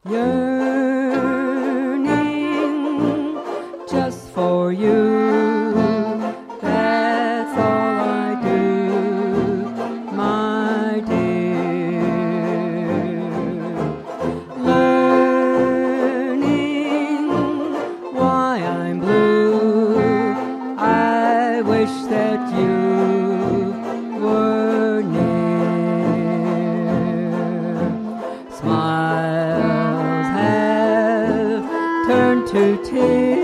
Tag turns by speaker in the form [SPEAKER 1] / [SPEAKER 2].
[SPEAKER 1] yearning just for you. That's all I do, my dear. Learning why I'm blue. I wish that you were near. Smiles have turned to tears.